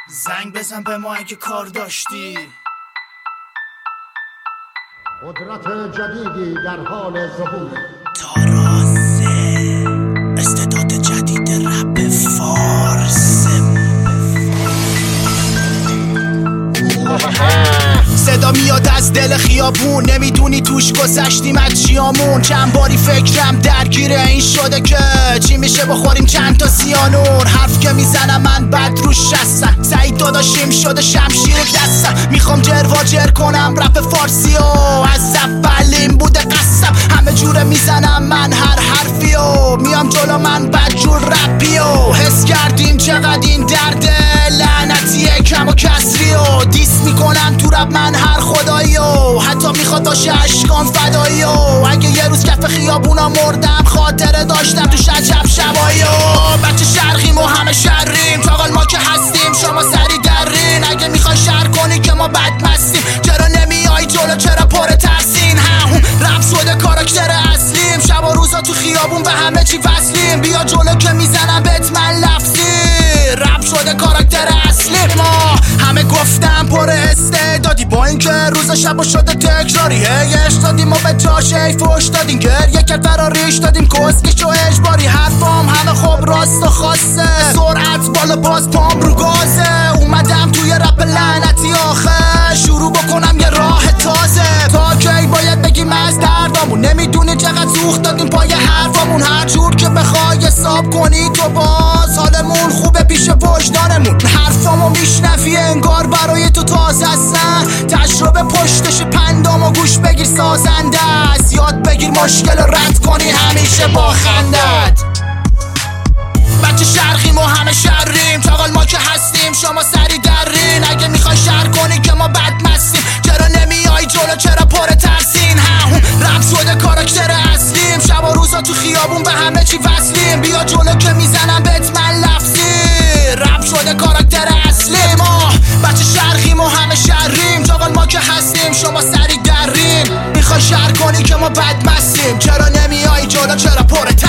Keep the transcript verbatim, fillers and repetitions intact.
زنگ بزن به ما اگه کار داشتی. قدرت جدیدی در حال ظهور. تارازه استعداد جدید رپ فارس. صدا میاد از دل خیابون، نمیدونی توش گذشتیم از چیامون. چند باری فکرم درگیر این شده که چی میشه بخوریم چند تا سیانور. حرف که میزنم من بد روش هستم، سعید داداشیم شده شمشیر دستم. میخوام جر و جر کنم رپ فارسی و از اول این بوده قسم. همه جوره میزنم من هر حرفی و میام جلو من بد جور رپی و حس کردیم چقدر این درد لعنتیه کم و کسری و دیس میکنم تو رپ من هر خدایی و حتی میخواد باشه اشکان فدایی و اگه یه روز کف خیابونا مردم خاطره داشتم تو شجب شبایی و بچه شرقیم و همه شریم چاقال ما که هستیم شما سری درین. اگه میخوای شهر کنی که ما بد مستیم چرا نمیای جلو چرا پر ترسین. هم رپ شده کاراکتر اصلیم شب و روزا تو خیابون به همه چی وصلیم. بیا جلو که میزنم بهت من لفظی رپ شده کاراکتر اصلیم. ما همه گفتم پر استعدادی با اینکه روز شب و شده تکراری. هیش دادیم و به جاش ای فوش دادیم گریه کرد فراریش دادیم کسکش و اجباری. حرفام همه خوب راست و خاصه سرعت بالا باز پام رو گازه. اومدم توی رپ لعنتی آخه شروع بکنم یه راه تازه. تا کی باید بگیم از دردامون نمیدونی چقدر سوخت دادیم پای حرفامون. هر جور که بخوای حساب کنی تو باز حالمون خوبه پیش وجدانمون. حرفامو میشنفی انگار برای تو تازه هستن. تجربه پشتش پندامو گوش بگیر سازنده است. یاد بگیر مشکل رو رد کنی همیشه با خندت. بچه شرقیم و همه شریم چاقال ما که هستیم شما سری درین. اگه میخوای شهر کنی که ما بد مستیم چرا نمیای جلو چرا پر ترسین. هم رپ شده کاراکتر اصلیم شب و روزا تو خیابون به همه چی وصلیم. بیا جلو که میزنم بهت من لفظی رپ شده کاراکتر اصلیم. ما بچه شرقیم و همه شریم چاقال ما که هستیم شما سری درین. میخوای شهر کنی که ما بد مستیم چرا نمیای جلو چرا پر